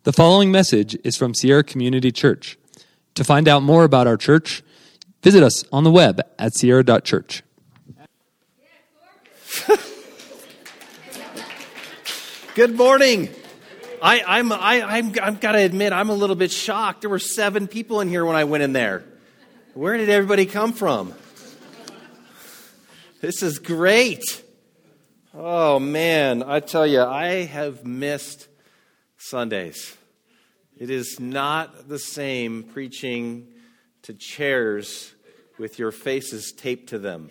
The following message is from Sierra Community Church. To find out more about our church, visit us on the web at sierra.church. Good morning. I've got to admit, I'm a little bit shocked. There were 7 people in here when I went in there. Where did everybody come from? This is great. Oh, man. I tell you, I have missed Sundays. It is not the same preaching to chairs with your faces taped to them.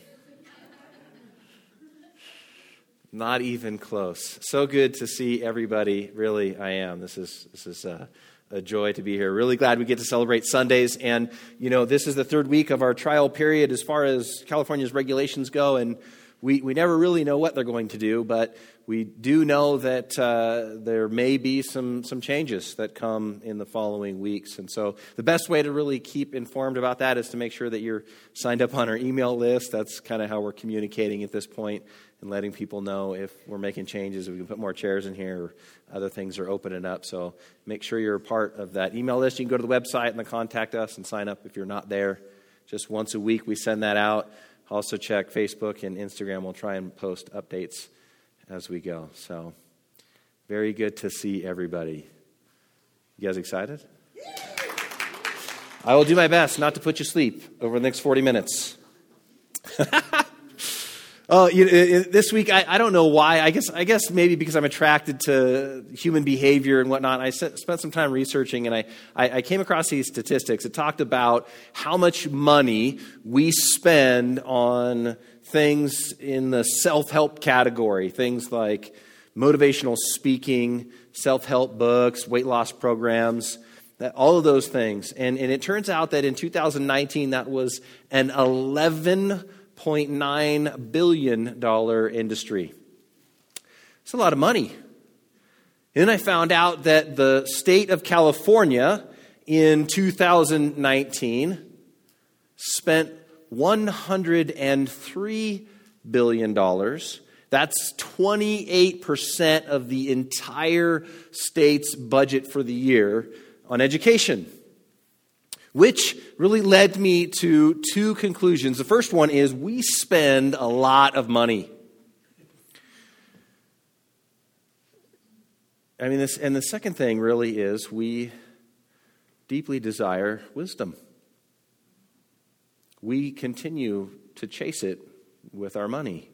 Not even close. So good to see everybody. Really, I am. This is a joy to be here. Really glad we get to celebrate Sundays. And, you know, this is the 3rd week of our trial period as far as California's regulations go. And we never really know what they're going to do. But we do know that there may be some changes that come in the following weeks. And so the best way to really keep informed about that is to make sure that you're signed up on our email list. That's kind of how we're communicating at this point, and letting people know if we're making changes, if we can put more chairs in here, or other things are opening up. So make sure you're a part of that email list. You can go to the website and then contact us and sign up if you're not there. Just once a week we send that out. Also check Facebook and Instagram. We'll try and post updates as we go. So very good to see everybody. You guys excited? I will do my best not to put you to sleep over the next 40 minutes. This week, I don't know why. I guess maybe because I'm attracted to human behavior and whatnot. I spent some time researching, and I came across these statistics. It talked about how much money we spend on things in the self-help category, things like motivational speaking, self-help books, weight loss programs, all of those things. And it turns out that in 2019, that was an $11.9 billion industry. It's a lot of money. And then I found out that the state of California in 2019 spent $103 billion. That's 28% of the entire state's budget for the year on education, which really led me to 2 conclusions. The first one is we spend a lot of money. And the second thing really is we deeply desire wisdom. We continue to chase it with our money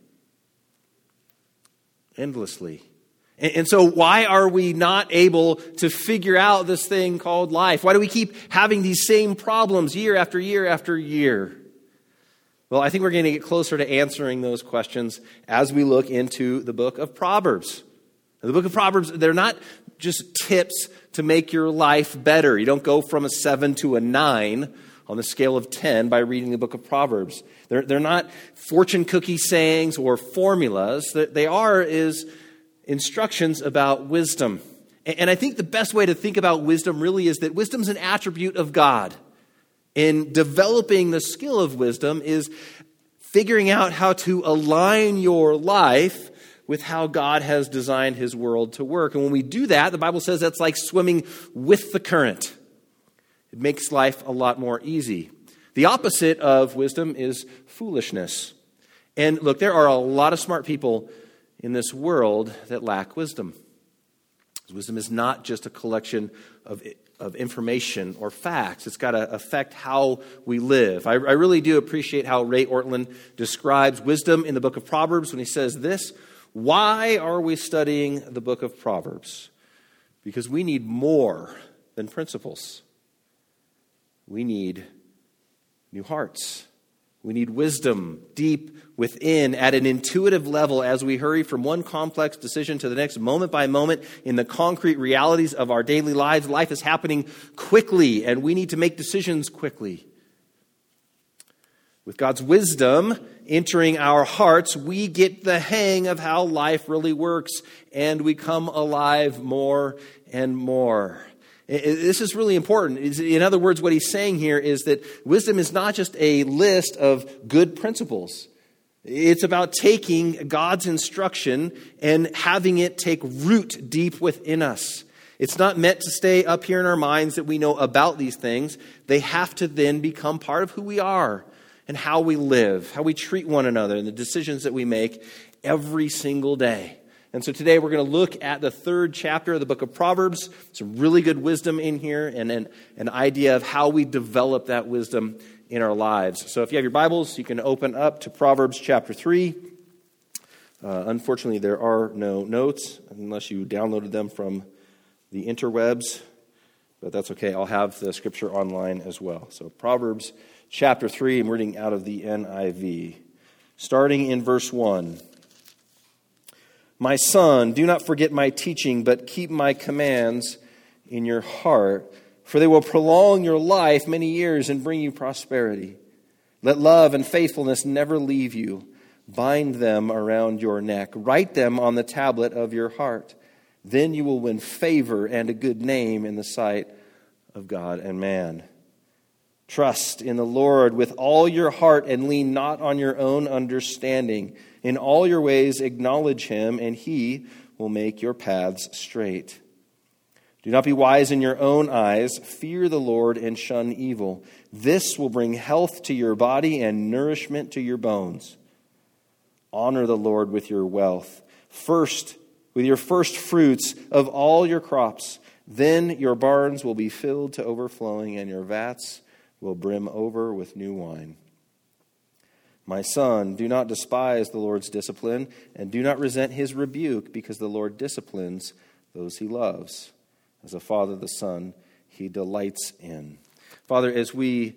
endlessly. And so why are we not able to figure out this thing called life? Why do we keep having these same problems year after year after year? Well, I think we're going to get closer to answering those questions as we look into the book of Proverbs. Now, the book of Proverbs, they're not just tips to make your life better. You don't go from a 7 to a 9 on the scale of 10 by reading the book of Proverbs. They're not fortune cookie sayings or formulas. They are instructions about wisdom. And I think the best way to think about wisdom really is that wisdom is an attribute of God. And developing the skill of wisdom is figuring out how to align your life with how God has designed his world to work. And when we do that, the Bible says that's like swimming with the current. It makes life a lot more easy. The opposite of wisdom is foolishness. And look, there are a lot of smart people in this world that lack wisdom. Wisdom is not just a collection of information or facts. It's got to affect how we live. I really do appreciate how Ray Ortlund describes wisdom in the book of Proverbs when he says this: why are we studying the book of Proverbs? Because we need more than principles. We need new hearts. We need wisdom deep within at an intuitive level as we hurry from one complex decision to the next, moment by moment, in the concrete realities of our daily lives. Life is happening quickly, and we need to make decisions quickly. With God's wisdom entering our hearts, we get the hang of how life really works, and we come alive more and more. This is really important. In other words, what he's saying here is that wisdom is not just a list of good principles. It's about taking God's instruction and having it take root deep within us. It's not meant to stay up here in our minds that we know about these things. They have to then become part of who we are and how we live, how we treat one another, and the decisions that we make every single day. And so today we're going to look at the 3rd chapter of the book of Proverbs. Some really good wisdom in here and an idea of how we develop that wisdom in our lives. So if you have your Bibles, you can open up to Proverbs chapter 3. Unfortunately, there are no notes unless you downloaded them from the interwebs, but that's okay. I'll have the scripture online as well. So Proverbs chapter 3, I'm reading out of the NIV. Starting in verse 1. My son, do not forget my teaching, but keep my commands in your heart, for they will prolong your life many years and bring you prosperity. Let love and faithfulness never leave you. Bind them around your neck. Write them on the tablet of your heart. Then you will win favor and a good name in the sight of God and man. Trust in the Lord with all your heart and lean not on your own understanding. In all your ways acknowledge him, and he will make your paths straight. Do not be wise in your own eyes. Fear the Lord and shun evil. This will bring health to your body and nourishment to your bones. Honor the Lord with your wealth, first with your first fruits of all your crops. Then your barns will be filled to overflowing, and your vats will brim over with new wine. My son, do not despise the Lord's discipline, and do not resent his rebuke, because the Lord disciplines those he loves. As a father the son he delights in. Father, as we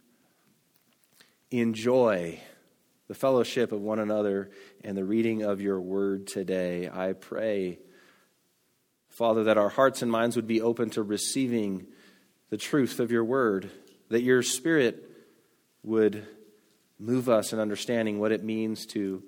enjoy the fellowship of one another and the reading of your word today, I pray, Father, that our hearts and minds would be open to receiving the truth of your word, that your Spirit would move us in understanding what it means to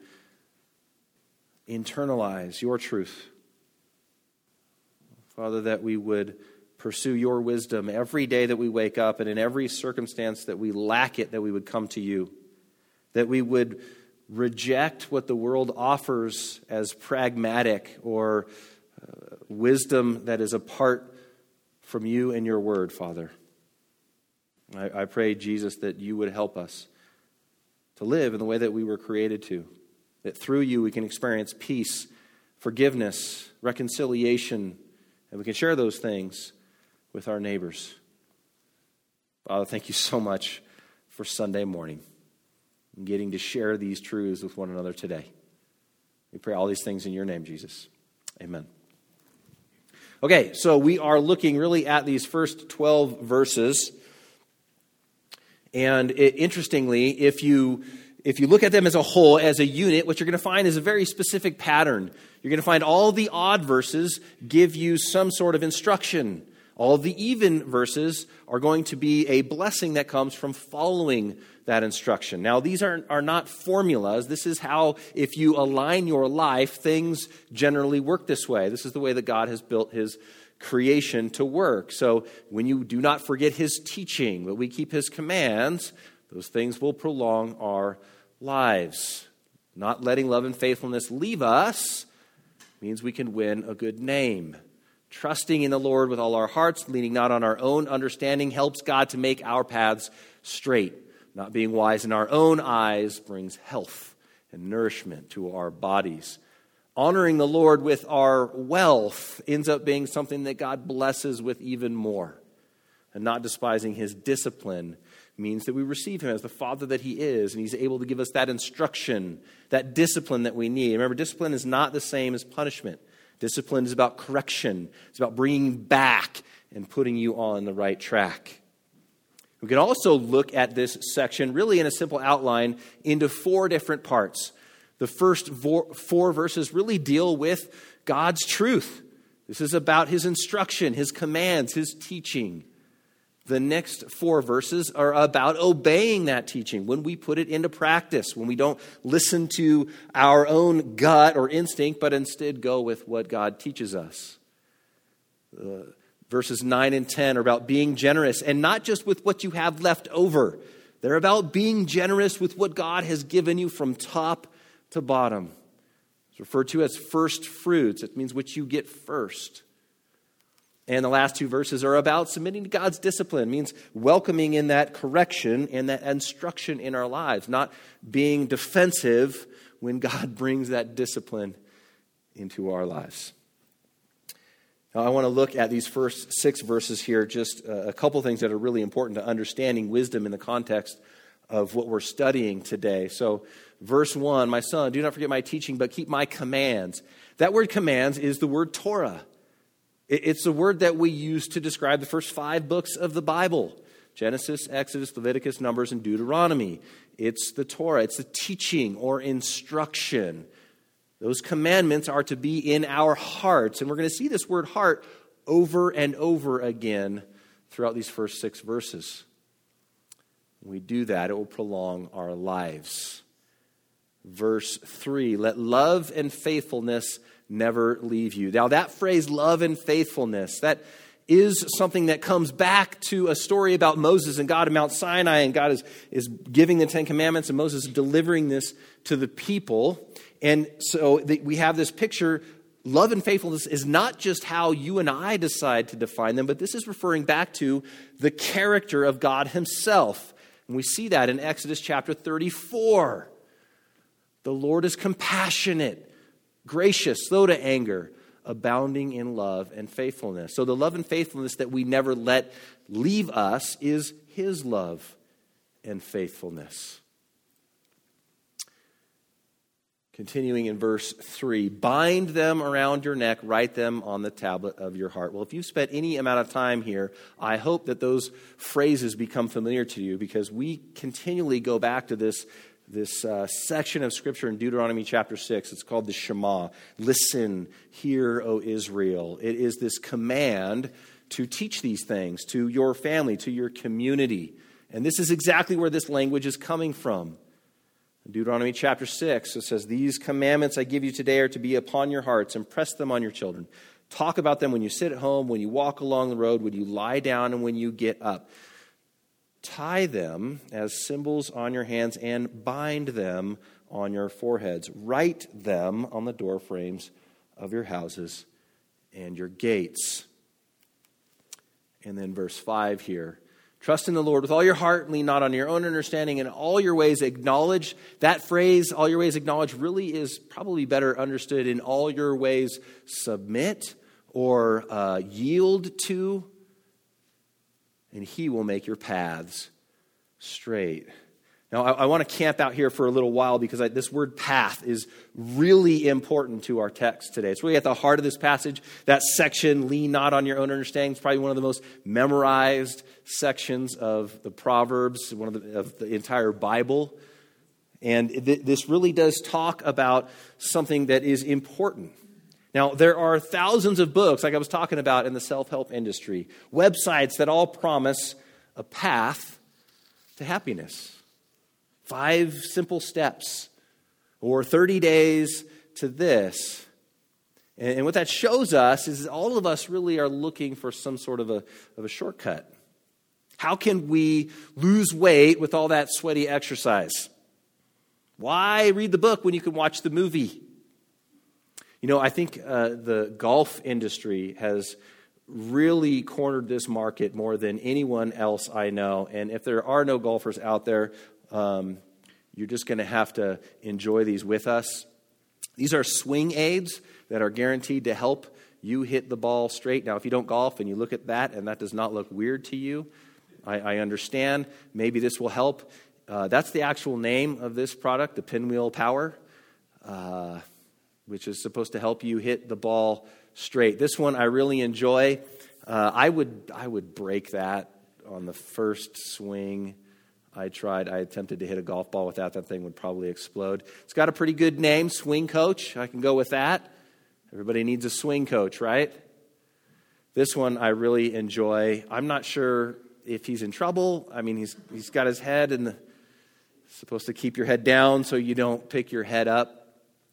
internalize your truth. Father, that we would pursue your wisdom every day that we wake up, and in every circumstance that we lack it, that we would come to you. That we would reject what the world offers as pragmatic or wisdom that is apart from you and your word, Father. I pray, Jesus, that you would help us to live in the way that we were created to. That through you we can experience peace, forgiveness, reconciliation, and we can share those things with our neighbors. Father, thank you so much for Sunday morning and getting to share these truths with one another today. We pray all these things in your name, Jesus. Amen. Okay, so we are looking really at these first 12 verses. And interestingly, if you look at them as a whole, as a unit, what you're going to find is a very specific pattern. You're going to find all the odd verses give you some sort of instruction. All of the even verses are going to be a blessing that comes from following that instruction. Now, these are not formulas. This is how, if you align your life, things generally work this way. This is the way that God has built his creation to work. So when you do not forget his teaching, but we keep his commands, those things will prolong our lives. Not letting love and faithfulness leave us means we can win a good name. Trusting in the Lord with all our hearts, leaning not on our own understanding, helps God to make our paths straight. Not being wise in our own eyes brings health and nourishment to our bodies. Honoring the Lord with our wealth ends up being something that God blesses with even more. And not despising his discipline means that we receive him as the Father that he is, and he's able to give us that instruction, that discipline that we need. Remember, discipline is not the same as punishment. Discipline is about correction. It's about bringing back and putting you on the right track. We can also look at this section really in a simple outline into 4 different parts. The first 4 verses really deal with God's truth. This is about his instruction, his commands, his teaching. The next 4 verses are about obeying that teaching when we put it into practice, when we don't listen to our own gut or instinct, but instead go with what God teaches us. Verses 9 and 10 are about being generous, and not just with what you have left over. They're about being generous with what God has given you from top to bottom. It's referred to as first fruits. It means what you get first. And the last two verses are about submitting to God's discipline. It means welcoming in that correction and that instruction in our lives, not being defensive when God brings that discipline into our lives. Now, I want to look at these first 6 verses here, just a couple things that are really important to understanding wisdom in the context of what we're studying today. So, verse 1, my son, do not forget my teaching, but keep my commands. That word commands is the word Torah. It's the word that we use to describe the first 5 books of the Bible: Genesis, Exodus, Leviticus, Numbers, and Deuteronomy. It's the Torah. It's the teaching or instruction. Those commandments are to be in our hearts. And we're going to see this word heart over and over again throughout these first 6 verses. When we do that, it will prolong our lives. Verse 3, let love and faithfulness never leave you. Now that phrase, love and faithfulness, that is something that comes back to a story about Moses and God at Mount Sinai, and God is giving the 10 Commandments, and Moses is delivering this to the people. And so we have this picture. Love and faithfulness is not just how you and I decide to define them, but this is referring back to the character of God himself. And we see that in Exodus chapter 34. The Lord is compassionate, gracious, slow to anger, abounding in love and faithfulness. So the love and faithfulness that we never let leave us is his love and faithfulness. Continuing in verse 3, bind them around your neck, write them on the tablet of your heart. Well, if you've spent any amount of time here, I hope that those phrases become familiar to you, because we continually go back to this section of Scripture in Deuteronomy chapter 6. It's called the Shema. Listen, hear, O Israel. It is this command to teach these things to your family, to your community. And this is exactly where this language is coming from. In Deuteronomy chapter 6, it says, these commandments I give you today are to be upon your hearts. Impress them on your children. Talk about them when you sit at home, when you walk along the road, when you lie down, and when you get up. Tie them as symbols on your hands and bind them on your foreheads. Write them on the door frames of your houses and your gates. And then verse 5 here. Trust in the Lord with all your heart and lean not on your own understanding. In all your ways acknowledge. That phrase, all your ways acknowledge, really is probably better understood in all your ways submit or yield to. And he will make your paths straight. Now, I want to camp out here for a little while, because this word path is really important to our text today. It's really at the heart of this passage. That section, lean not on your own understanding, is probably one of the most memorized sections of the Proverbs, of the entire Bible. And this really does talk about something that is important. Now, there are thousands of books, like I was talking about, in the self-help industry, websites that all promise a path to happiness. 5 simple steps, or 30 days to this. And what that shows us is all of us really are looking for some sort of a shortcut. How can we lose weight with all that sweaty exercise? Why read the book when you can watch the movie? You know, I think the golf industry has really cornered this market more than anyone else I know. And if there are no golfers out there, you're just going to have to enjoy these with us. These are swing aids that are guaranteed to help you hit the ball straight. Now, if you don't golf and you look at that and that does not look weird to you, I understand. Maybe this will help. That's the actual name of this product, the Pinwheel Power, which is supposed to help you hit the ball straight. This one I really enjoy. I would break that on the first swing I attempted to hit a golf ball with that. That thing would probably explode. It's got a pretty good name, Swing Coach. I can go with that. Everybody needs a swing coach, right? This one I really enjoy. I'm not sure if he's in trouble. I mean, he's got his head and supposed to keep your head down so you don't pick your head up.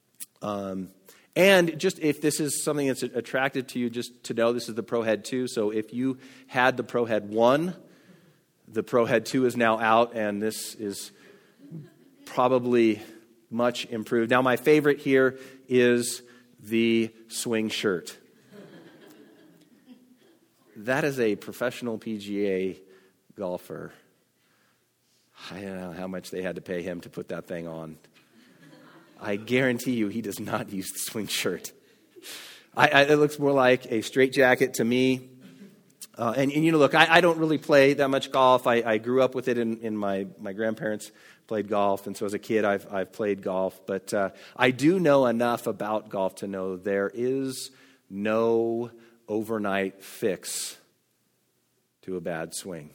And just if this is something that's attractive to you, just to know this is the Pro Head 2. So if you had the Pro Head 1, the Pro Head 2 is now out, and this is probably much improved. Now, my favorite here is the swing shirt. that is a professional PGA golfer. I don't know how much they had to pay him to put that thing on. I guarantee you he does not use the swing shirt. It looks more like a straitjacket to me. And look, I don't really play that much golf. I grew up with it in my grandparents played golf, and so as a kid I've played golf. But I do know enough about golf to know there is no overnight fix to a bad swing.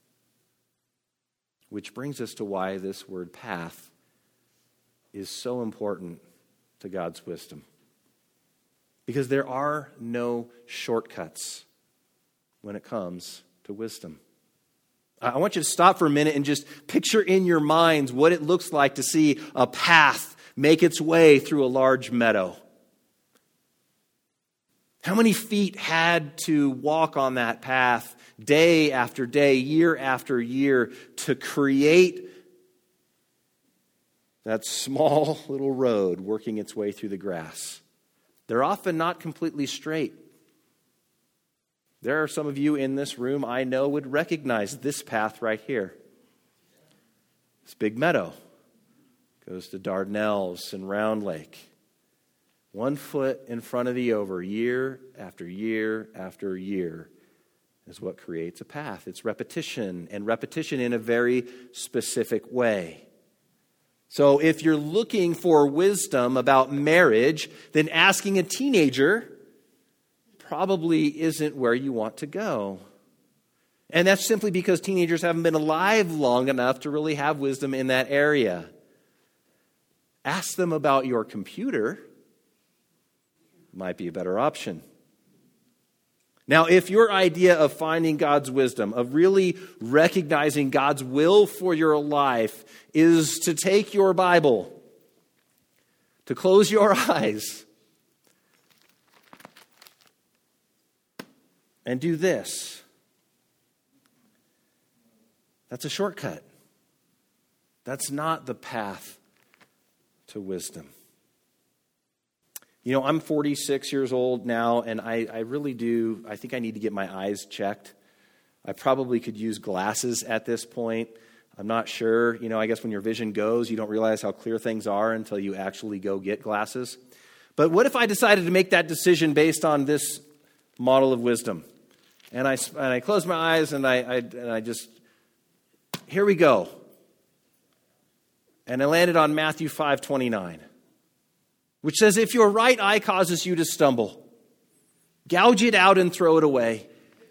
Which brings us to why this word path is so important to God's wisdom. Because there are no shortcuts when it comes to wisdom. I want you to stop for a minute and just picture in your minds what it looks like to see a path make its way through a large meadow. How many feet had to walk on that path day after day, year after year, to create that small little road working its way through the grass? They're often not completely straight. There are some of you in this room I know would recognize this path right here. This big meadow goes to Dardanelles and Round Lake. 1 foot in front of the over, year after year after year, is what creates a path. It's repetition, and repetition in a very specific way. So if you're looking for wisdom about marriage, then asking a teenager probably isn't where you want to go. And that's simply because teenagers haven't been alive long enough to really have wisdom in that area. Ask them about your computer. Might be a better option. Now, if your idea of finding God's wisdom, of really recognizing God's will for your life, is to take your Bible, to close your eyes, and do this, that's a shortcut. That's not the path to wisdom. I'm 46 years old now, and I really do, I think I need to get my eyes checked. I probably could use glasses at this point. I'm not sure. I guess when your vision goes, you don't realize how clear things are until you actually go get glasses. But what if I decided to make that decision based on this model of wisdom? And I close my eyes, and I just, here we go. And I landed on Matthew 5:29. Which says, if your right eye causes you to stumble, gouge it out and throw it away.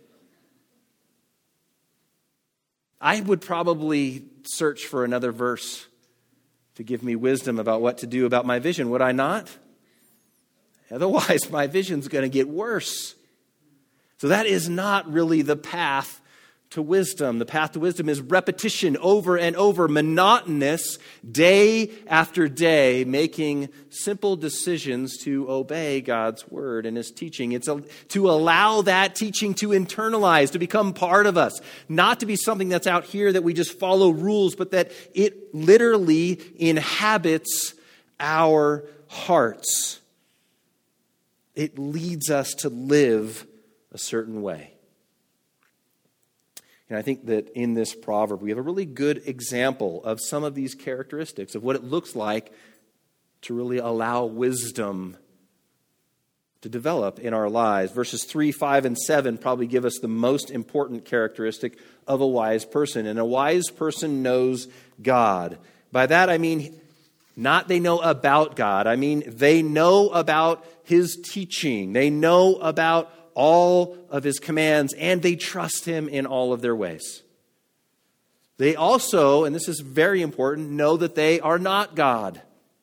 I would probably search for another verse to give me wisdom about what to do about my vision, would I not? Otherwise, my vision's going to get worse. So that is not really the path to wisdom. The path to wisdom is repetition over and over, monotonous, day after day, making simple decisions to obey God's word and his teaching. It's to allow that teaching to internalize, to become part of us, not to be something that's out here that we just follow rules, but that it literally inhabits our hearts. It leads us to live a certain way. And I think that in this proverb, we have a really good example of some of these characteristics of what it looks like to really allow wisdom to develop in our lives. Verses 3, 5, and 7 probably give us the most important characteristic of a wise person. And a wise person knows God. By that I mean not they know about God. I mean they know about his teaching. They know about all of his commands, and they trust him in all of their ways. They also, and this is very important, know that they are not God.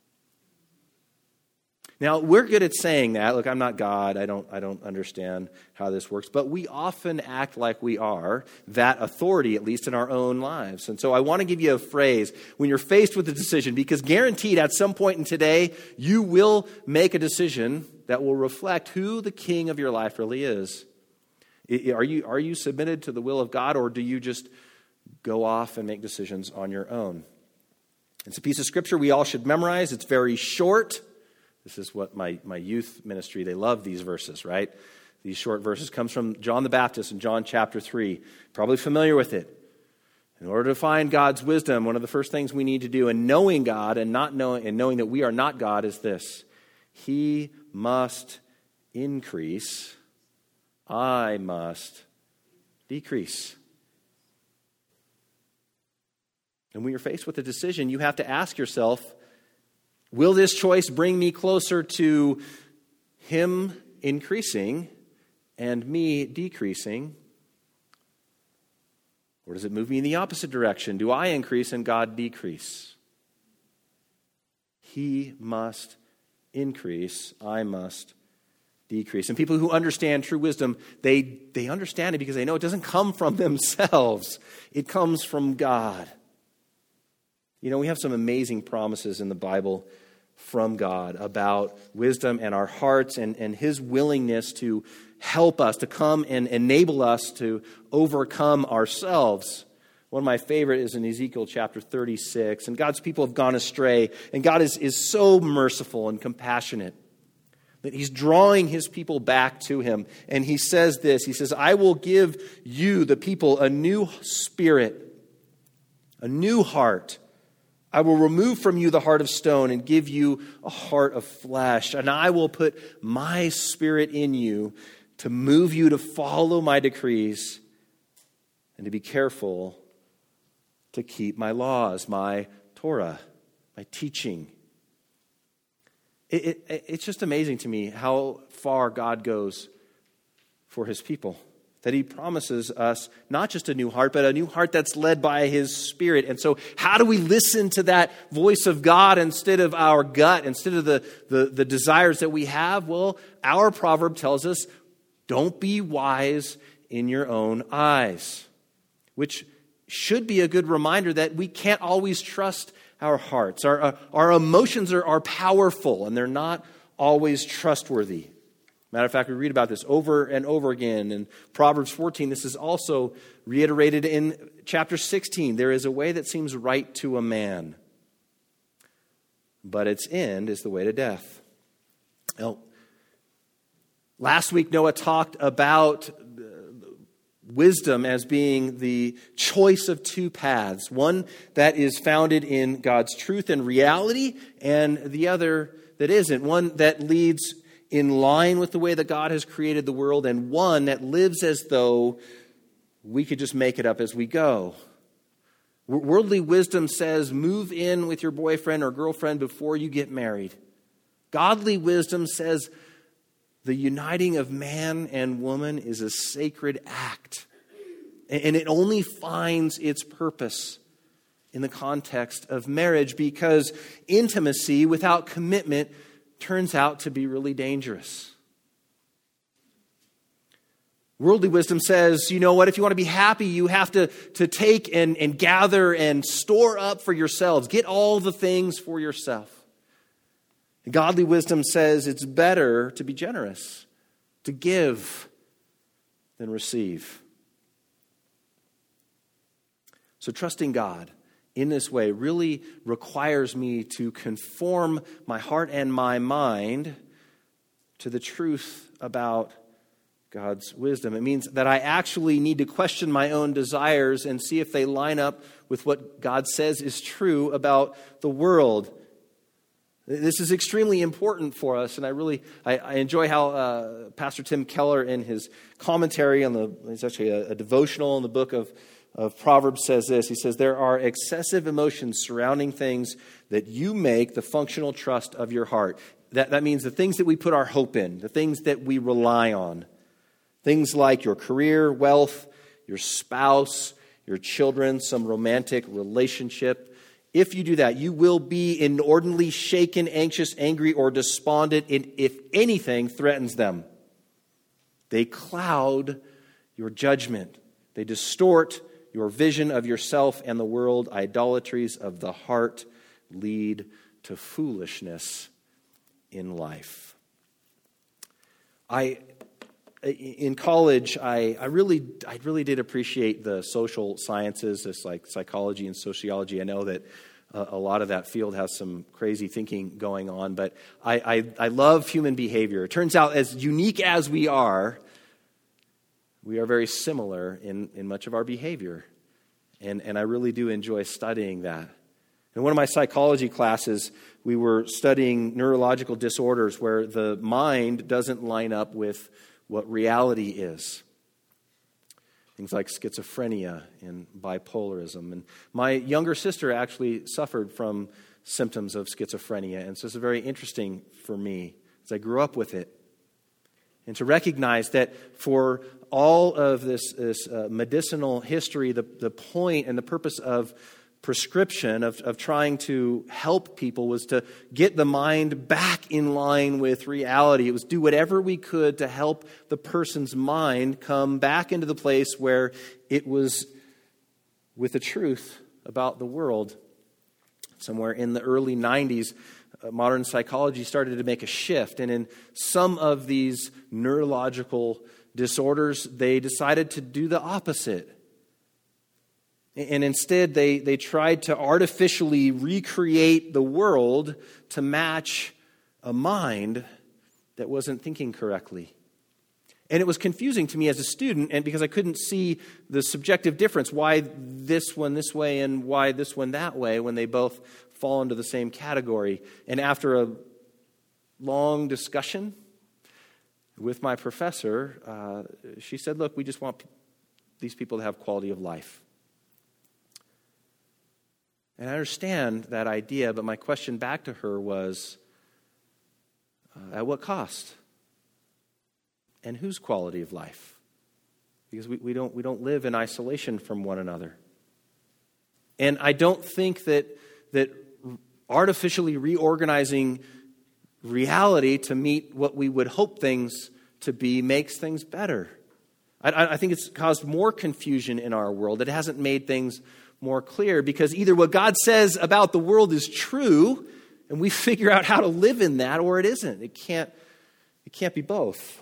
Now, we're good at saying that. Look, I'm not God. I don't understand how this works. But we often act like we are that authority, at least in our own lives. And so I want to give you a phrase when you're faced with a decision, because guaranteed at some point in today, you will make a decision that will reflect who the king of your life really is. Are you submitted to the will of God, or do you just go off and make decisions on your own? It's a piece of scripture we all should memorize. It's very short. This is what my youth ministry, they love these verses, right? these short verses, comes from John the Baptist in John chapter 3. Probably familiar with it. In order to find God's wisdom, one of the first things we need to do in knowing God and knowing that we are not God is this: He must increase, I must decrease. And when you're faced with a decision, you have to ask yourself, will this choice bring me closer to Him increasing and me decreasing? Or does it move me in the opposite direction? Do I increase and God decrease? He must increase, I must decrease. And people who understand true wisdom, they understand it because they know it doesn't come from themselves. It comes from God. You know, we have some amazing promises in the Bible from God about wisdom and our hearts and His willingness to help us, to come and enable us to overcome ourselves. One of my favorite is in Ezekiel chapter 36. And God's people have gone astray. And God is so merciful and compassionate that He's drawing His people back to Him. And He says this, He says, I will give you, the people, a new spirit, a new heart. I will remove from you the heart of stone and give you a heart of flesh. And I will put my spirit in you to move you to follow my decrees and to be careful to keep my laws, my Torah, my teaching. It's just amazing to me how far God goes for His people. That He promises us not just a new heart, but a new heart that's led by His Spirit. And so how do we listen to that voice of God instead of our gut, instead of the desires that we have? Well, our proverb tells us, don't be wise in your own eyes. Which should be a good reminder that we can't always trust our hearts. Our emotions are powerful, and they're not always trustworthy. Matter of fact, we read about this over and over again in Proverbs 14. This is also reiterated in chapter 16. There is a way that seems right to a man, but its end is the way to death. Now, last week, Noah talked about wisdom as being the choice of two paths. One that is founded in God's truth and reality, and the other that isn't. One that leads in line with the way that God has created the world, and one that lives as though we could just make it up as we go. Worldly wisdom says, move in with your boyfriend or girlfriend before you get married. Godly wisdom says, the uniting of man and woman is a sacred act, and it only finds its purpose in the context of marriage, because intimacy without commitment turns out to be really dangerous. Worldly wisdom says, you know what, if you want to be happy, you have to take and gather and store up for yourselves. Get all the things for yourself. And godly wisdom says it's better to be generous, to give than receive. So trusting God in this way really requires me to conform my heart and my mind to the truth about God's wisdom. It means that I actually need to question my own desires and see if they line up with what God says is true about the world. This is extremely important for us, and I enjoy how Pastor Tim Keller, in his commentary on it's actually a devotional in the book of Proverbs, says this. He says, there are excessive emotions surrounding things that you make the functional trust of your heart. That means the things that we put our hope in, the things that we rely on. Things like your career, wealth, your spouse, your children, some romantic relationship. If you do that, you will be inordinately shaken, anxious, angry, or despondent if anything threatens them. They cloud your judgment. They distort your vision of yourself and the world. Idolatries of the heart lead to foolishness in life. In college, I really did appreciate the social sciences, this like psychology and sociology. I know that a lot of that field has some crazy thinking going on, but I love human behavior. It turns out, as unique as we are, we are very similar in much of our behavior. And I really do enjoy studying that. In one of my psychology classes, we were studying neurological disorders where the mind doesn't line up with what reality is. Things like schizophrenia and bipolarism. And my younger sister actually suffered from symptoms of schizophrenia. And so it's very interesting for me as I grew up with it. And to recognize that for all of this medicinal history, the point and the purpose of prescription, of trying to help people, was to get the mind back in line with reality. It was do whatever we could to help the person's mind come back into the place where it was with the truth about the world. Somewhere in the early 90s, modern psychology started to make a shift. And in some of these neurological disorders, they decided to do the opposite. And instead, they tried to artificially recreate the world to match a mind that wasn't thinking correctly. And it was confusing to me as a student, and because I couldn't see the subjective difference, why this one this way and why this one that way, when they both fall into the same category. And after a long discussion with my professor, she said, look, we just want these people to have quality of life. And I understand that idea, but my question back to her was, at what cost? And whose quality of life? Because we don't live in isolation from one another. And I don't think that artificially reorganizing reality to meet what we would hope things to be makes things better. I think it's caused more confusion in our world. It hasn't made things more clear, because either what God says about the world is true, and we figure out how to live in that, or it isn't. It can't be both.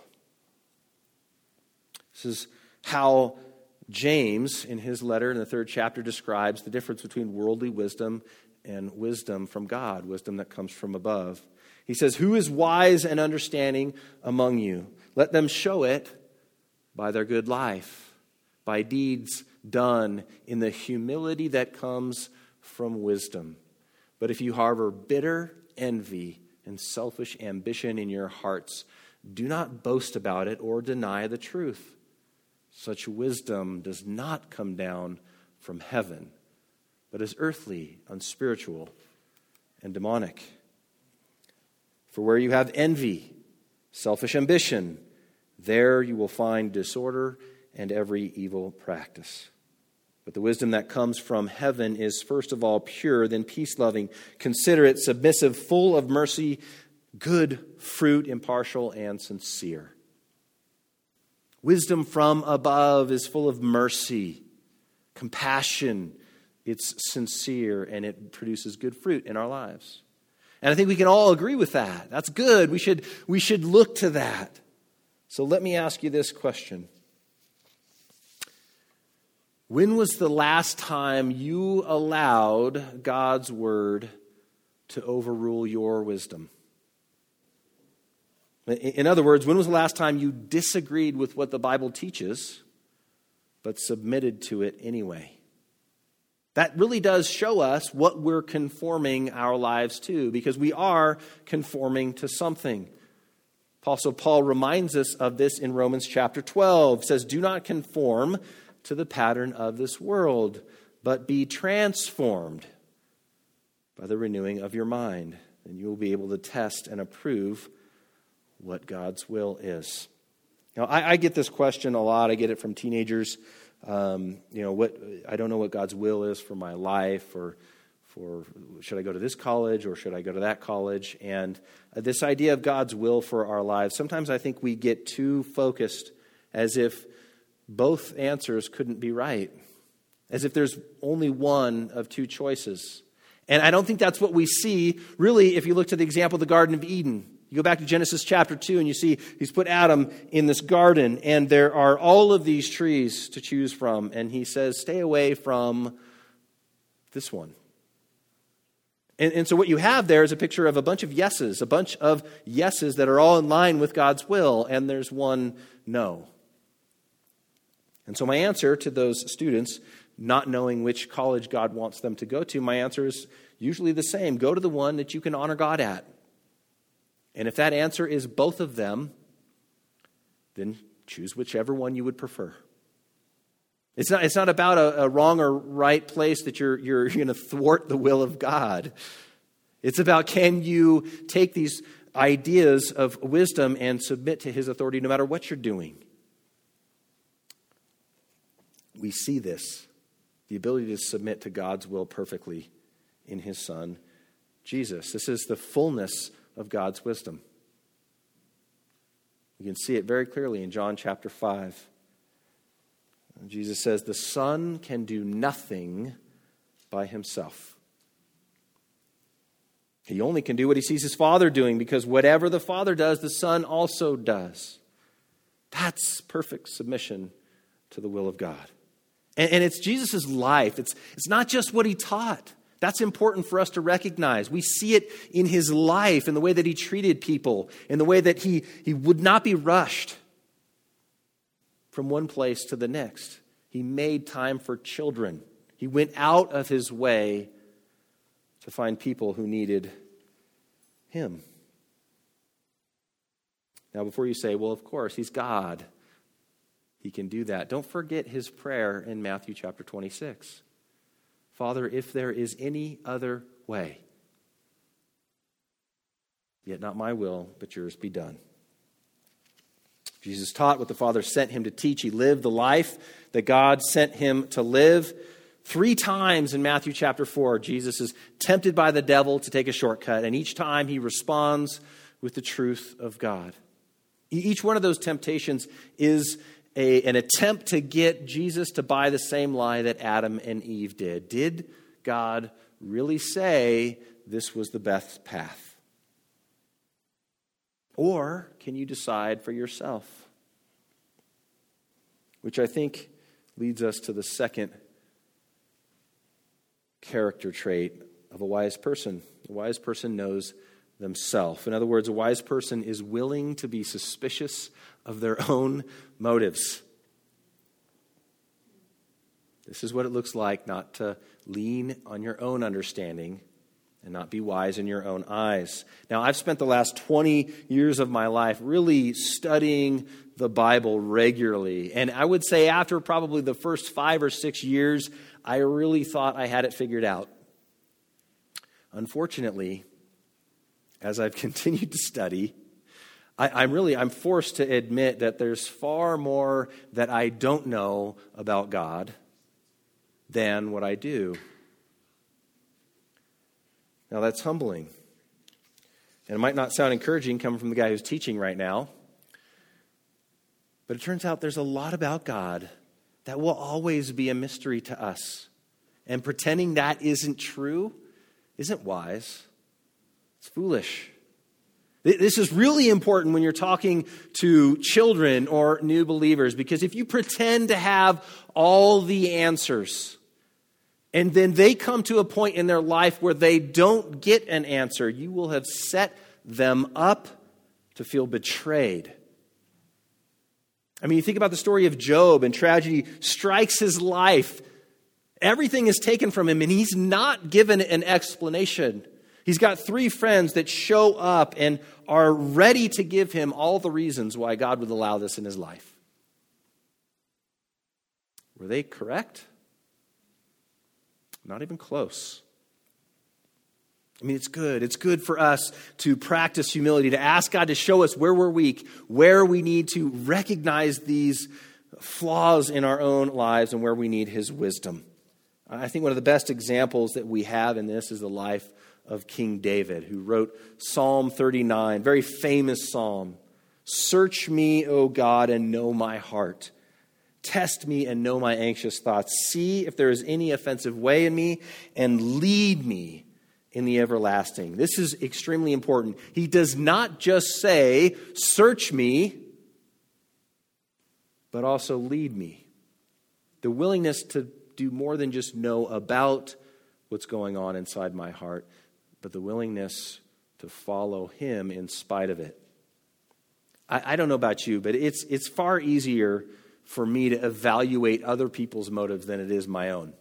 This is how James, in his letter in the 3rd chapter, describes the difference between worldly wisdom and wisdom from God, wisdom that comes from above. He says, "Who is wise and understanding among you? Let them show it by their good life, by deeds done in the humility that comes from wisdom. But if you harbor bitter envy and selfish ambition in your hearts, do not boast about it or deny the truth. Such wisdom does not come down from heaven, but is earthly, unspiritual, and demonic. For where you have envy, selfish ambition, there you will find disorder and every evil practice. But the wisdom that comes from heaven is first of all pure, then peace-loving, considerate, submissive, full of mercy, good fruit, impartial, and sincere." Wisdom from above is full of mercy, compassion. It's sincere, and it produces good fruit in our lives. And I think we can all agree with that. That's good. We should look to that. So let me ask you this question. When was the last time you allowed God's word to overrule your wisdom? In other words, when was the last time you disagreed with what the Bible teaches, but submitted to it anyway? That really does show us what we're conforming our lives to, because we are conforming to something. Apostle Paul reminds us of this in Romans chapter 12. It says, "Do not conform to the pattern of this world, but be transformed by the renewing of your mind, and you will be able to test and approve what God's will is." Now, I get this question a lot. I get it from teenagers. I don't know what God's will is for my life, or for should I go to this college or should I go to that college? And this idea of God's will for our lives, sometimes I think we get too focused, as if both answers couldn't be right, as if there's only one of two choices. And I don't think that's what we see, really, if you look to the example of the Garden of Eden. You go back to Genesis chapter 2 and you see he's put Adam in this garden, and there are all of these trees to choose from. And he says, stay away from this one. And so what you have there is a picture of a bunch of yeses that are all in line with God's will, and there's one no. And so my answer to those students, not knowing which college God wants them to go to, my answer is usually the same. Go to the one that you can honor God at. And if that answer is both of them, then choose whichever one you would prefer. It's not about a wrong or right place that you're going to thwart the will of God. It's about, can you take these ideas of wisdom and submit to his authority no matter what you're doing? We see this, the ability to submit to God's will perfectly in his Son, Jesus. This is the fullness of God's wisdom. You can see it very clearly in John chapter 5. Jesus says, the Son can do nothing by himself. He only can do what he sees his Father doing, because whatever the Father does, the Son also does. That's perfect submission to the will of God. And it's Jesus' life. It's not just what he taught. That's important for us to recognize. We see it in his life, in the way that he treated people, in the way that he would not be rushed from one place to the next. He made time for children. He went out of his way to find people who needed him. Now, before you say, well, of course, he's God, he can do that, don't forget his prayer in Matthew chapter 26. Father, if there is any other way, yet not my will, but yours be done. Jesus taught what the Father sent him to teach. He lived the life that God sent him to live. 3 times in Matthew chapter 4, Jesus is tempted by the devil to take a shortcut, and each time he responds with the truth of God. Each one of those temptations is an attempt to get Jesus to buy the same lie that Adam and Eve did. Did God really say this was the best path? Or can you decide for yourself? Which I think leads us to the second character trait of a wise person. A wise person knows themselves. In other words, a wise person is willing to be suspicious of their own motives. This is what it looks like not to lean on your own understanding and not be wise in your own eyes. Now, I've spent the last 20 years of my life really studying the Bible regularly. And I would say after probably the first 5 or 6 years, I really thought I had it figured out. Unfortunately, as I've continued to study, I'm forced to admit that there's far more that I don't know about God than what I do. Now, that's humbling. And it might not sound encouraging coming from the guy who's teaching right now. But it turns out there's a lot about God that will always be a mystery to us. And pretending that isn't true isn't wise. It's foolish. This is really important when you're talking to children or new believers, because if you pretend to have all the answers, and then they come to a point in their life where they don't get an answer, you will have set them up to feel betrayed. I mean, you think about the story of Job, and tragedy strikes his life. Everything is taken from him, and he's not given an explanation. He's got 3 friends that show up and are ready to give him all the reasons why God would allow this in his life. Were they correct? Not even close. I mean, it's good. It's good for us to practice humility, to ask God to show us where we're weak, where we need to recognize these flaws in our own lives, and where we need his wisdom. I think one of the best examples that we have in this is the life of King David, who wrote Psalm 39, very famous psalm. Search me, O God, and know my heart. Test me and know my anxious thoughts. See if there is any offensive way in me, and lead me in the everlasting. This is extremely important. He does not just say, search me, but also lead me. The willingness to do more than just know about what's going on inside my heart, but the willingness to follow him in spite of it. I don't know about you, but it's far easier for me to evaluate other people's motives than it is my own.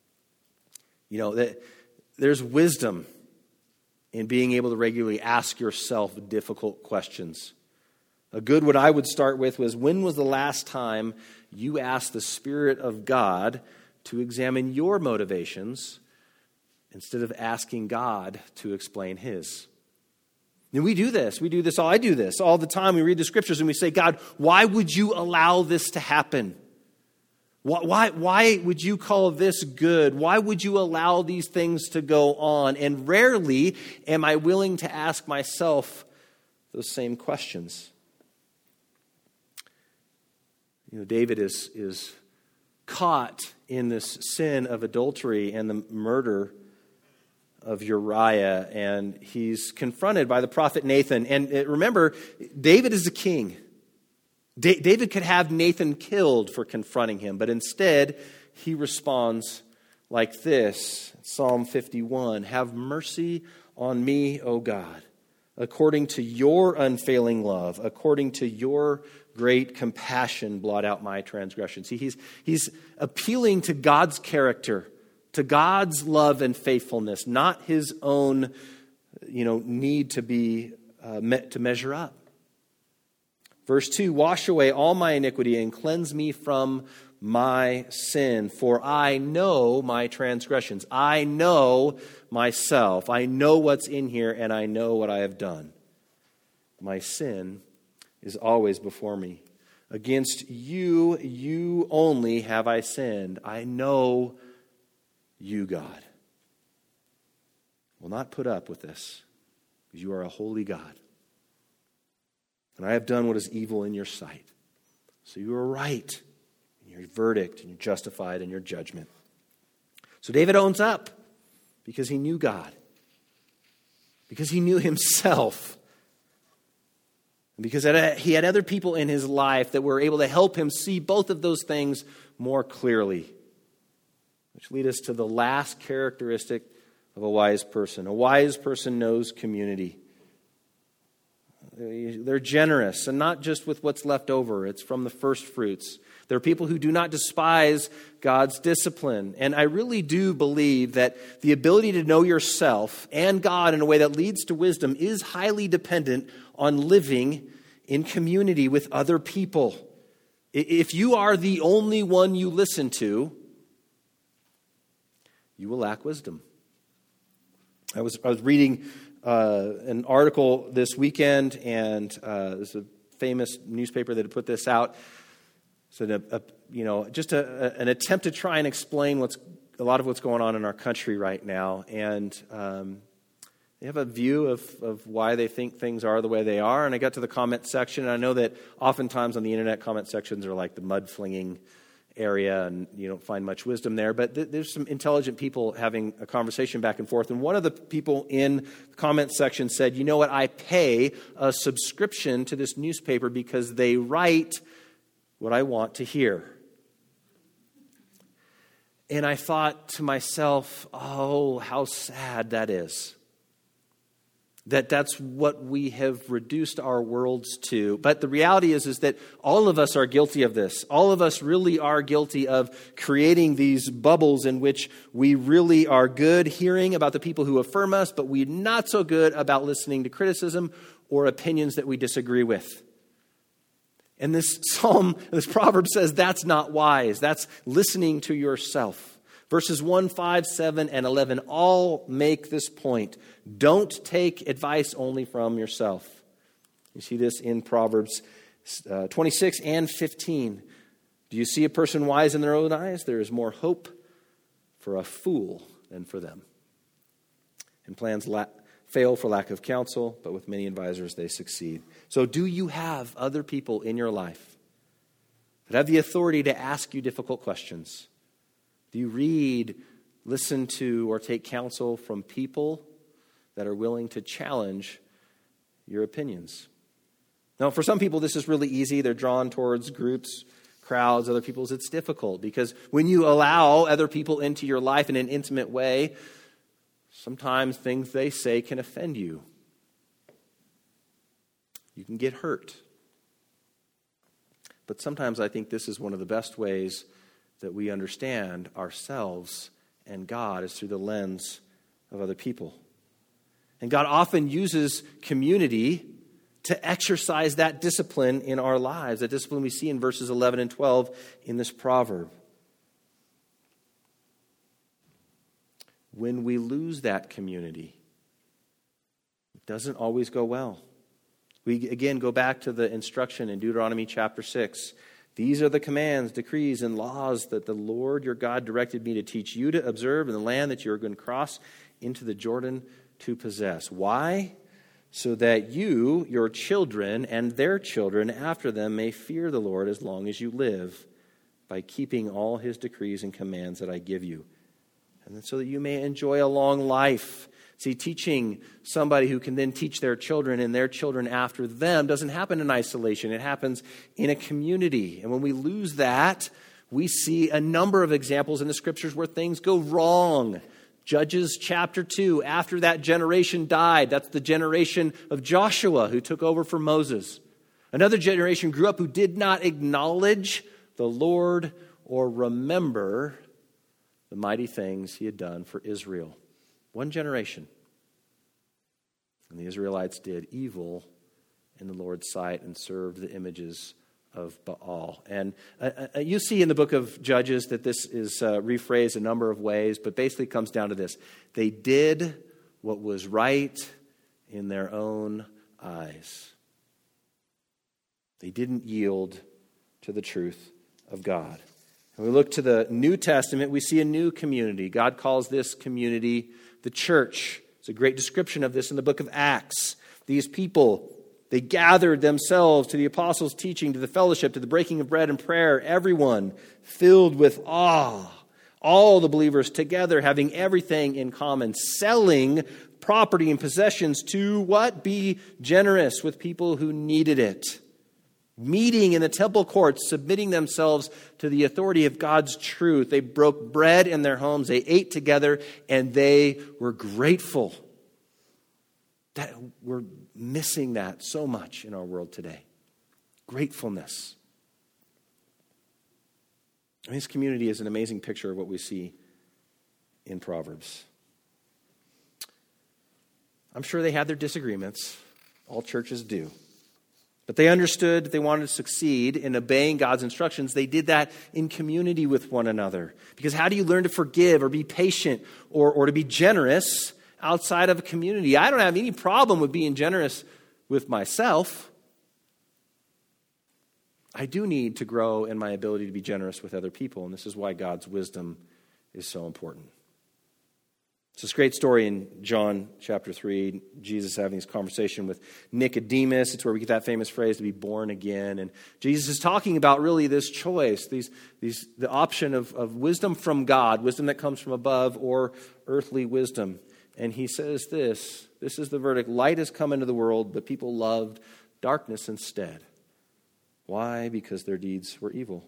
There's wisdom in being able to regularly ask yourself difficult questions. A good one I would start with was, when was the last time you asked the Spirit of God to examine your motivations instead of asking God to explain His? And we do this. I do this all the time. We read the Scriptures and we say, God, why would you allow this to happen? Why would you call this good? Why would you allow these things to go on? And rarely am I willing to ask myself those same questions. David is caught in this sin of adultery and the murder of Uriah, and he's confronted by the prophet Nathan. And remember, David is the king. David could have Nathan killed for confronting him, but instead he responds like this, Psalm 51, "Have mercy on me, O God, according to your unfailing love, according to your great compassion, blot out my transgressions." See, he's appealing to God's character, to God's love and faithfulness, not his own, need to be to measure up. Verse 2, "Wash away all my iniquity and cleanse me from my sin, for I know my transgressions." I know myself. I know what's in here, and I know what I have done. My sin is always before me. Against you only have I sinned. I know you, God, will not put up with this, because you are a holy God. And I have done what is evil in your sight. So you are right in your verdict, and you're justified in your judgment. So David owns up because he knew God, because he knew himself, and because he had other people in his life that were able to help him see both of those things more clearly. Which lead us to the last characteristic of a wise person. A wise person knows community. They're generous, and not just with what's left over. It's from the first fruits. They're people who do not despise God's discipline. And I really do believe that the ability to know yourself and God in a way that leads to wisdom is highly dependent on living in community with other people. If you are the only one you listen to, you will lack wisdom. I was reading an article this weekend, and there's a famous newspaper that had put this out. So, an attempt to try and explain a lot of what's going on in our country right now, and they have a view of why they think things are the way they are. And I got to the comment section, and I know that oftentimes on the internet, comment sections are like the mud-flinging area, and you don't find much wisdom there. But there's some intelligent people having a conversation back and forth. And one of the people in the comment section said, "You know what? I pay a subscription to this newspaper because they write what I want to hear." And I thought to myself, oh, how sad that is. That's what we have reduced our worlds to. But the reality is that all of us are guilty of this. All of us really are guilty of creating these bubbles in which we really are good hearing about the people who affirm us, but we're not so good about listening to criticism or opinions that we disagree with. And this proverb says that's not wise. That's listening to yourself. Verses 1, 5, 7, and 11 all make this point. Don't take advice only from yourself. You see this in Proverbs 26 and 15. Do you see a person wise in their own eyes? There is more hope for a fool than for them. And plans fail for lack of counsel, but with many advisors they succeed. So do you have other people in your life that have the authority to ask you difficult questions? Do you read, listen to, or take counsel from people that are willing to challenge your opinions? Now, for some people, this is really easy. They're drawn towards groups, crowds, other people's. It's difficult because when you allow other people into your life in an intimate way, sometimes things they say can offend you. You can get hurt. But sometimes I think this is one of the best ways that we understand ourselves and God is through the lens of other people. And God often uses community to exercise that discipline in our lives, that discipline we see in verses 11 and 12 in this proverb. When we lose that community, it doesn't always go well. We again go back to the instruction in Deuteronomy chapter 6. These are the commands, decrees, and laws that the Lord your God directed me to teach you to observe in the land that you are going to cross into the Jordan to possess. Why? So that you, your children, and their children after them may fear the Lord as long as you live, by keeping all his decrees and commands that I give you, and so that you may enjoy a long life. See, teaching somebody who can then teach their children and their children after them doesn't happen in isolation. It happens in a community. And when we lose that, we see a number of examples in the Scriptures where things go wrong. Judges chapter 2, after that generation died, that's the generation of Joshua who took over for Moses. Another generation grew up who did not acknowledge the Lord or remember the mighty things he had done for Israel. One generation. And the Israelites did evil in the Lord's sight and served the images of Baal. And you see in the book of Judges that this is rephrased a number of ways, but basically it comes down to this. They did what was right in their own eyes. They didn't yield to the truth of God. When we look to the New Testament, we see a new community. God calls this community the church. It's a great description of this in the book of Acts. These people, they gathered themselves to the apostles' teaching, to the fellowship, to the breaking of bread and prayer. Everyone filled with awe. All the believers together having everything in common. Selling property and possessions to what? Be generous with people who needed it. Meeting in the temple courts, submitting themselves to the authority of God's truth. They broke bread in their homes. They ate together and they were grateful. That we're missing that so much in our world today. Gratefulness. And this community is an amazing picture of what we see in Proverbs. I'm sure they had their disagreements. All churches do. But they understood that they wanted to succeed in obeying God's instructions. They did that in community with one another. Because how do you learn to forgive or be patient or to be generous outside of a community? I don't have any problem with being generous with myself. I do need to grow in my ability to be generous with other people. And this is why God's wisdom is so important. It's this great story in John chapter 3, Jesus having this conversation with Nicodemus. It's where we get that famous phrase, to be born again. And Jesus is talking about really this choice, the option of wisdom from God, wisdom that comes from above, or earthly wisdom. And he says this is the verdict. Light has come into the world, but people loved darkness instead. Why? Because their deeds were evil.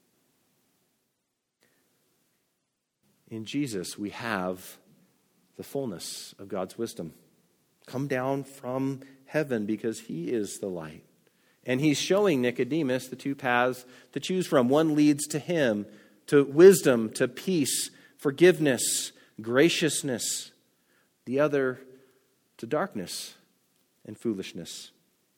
In Jesus, we have the fullness of God's wisdom come down from heaven because he is the light. And he's showing Nicodemus the two paths to choose from. One leads to him, to wisdom, to peace, forgiveness, graciousness. The other to darkness and foolishness.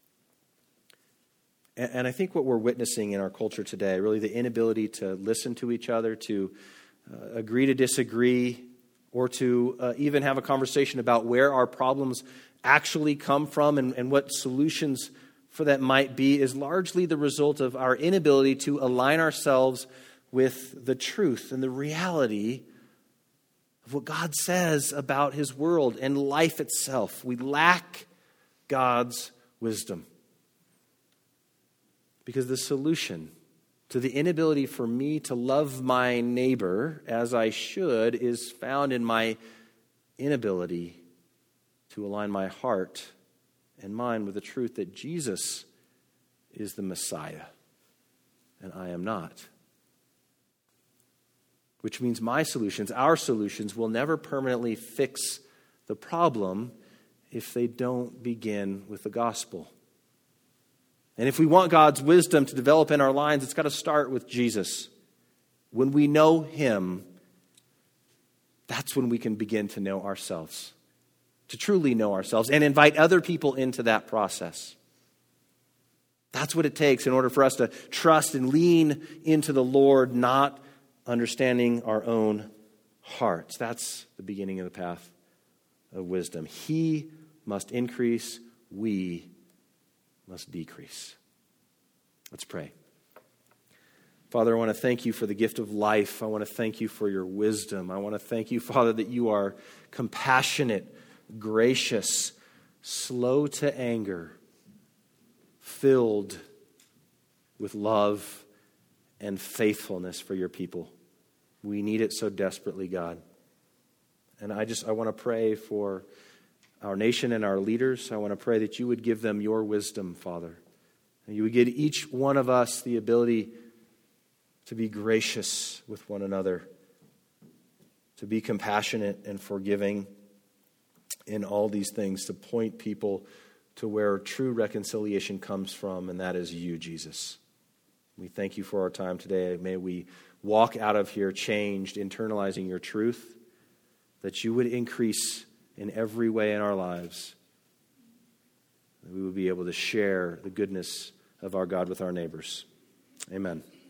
And I think what we're witnessing in our culture today, really the inability to listen to each other, to agree to disagree, or to even have a conversation about where our problems actually come from and what solutions for that might be, is largely the result of our inability to align ourselves with the truth and the reality of what God says about his world and life itself. We lack God's wisdom. Because the solution to the inability for me to love my neighbor as I should is found in my inability to align my heart and mind with the truth that Jesus is the Messiah and I am not. Which means my solutions, our solutions, will never permanently fix the problem if they don't begin with the gospel. And if we want God's wisdom to develop in our lives, it's got to start with Jesus. When we know him, that's when we can begin to know ourselves, to truly know ourselves, and invite other people into that process. That's what it takes in order for us to trust and lean into the Lord, not understanding our own hearts. That's the beginning of the path of wisdom. He must increase, we must decrease. Let's pray. Father, I want to thank you for the gift of life. I want to thank you for your wisdom. I want to thank you, Father, that you are compassionate, gracious, slow to anger, filled with love and faithfulness for your people. We need it so desperately, God. And I want to pray for our nation and our leaders. I want to pray that you would give them your wisdom, Father. And you would give each one of us the ability to be gracious with one another, to be compassionate and forgiving in all these things, to point people to where true reconciliation comes from, and that is you, Jesus. We thank you for our time today. May we walk out of here changed, internalizing your truth, that you would increase in every way in our lives, that we would be able to share the goodness of our God with our neighbors. Amen.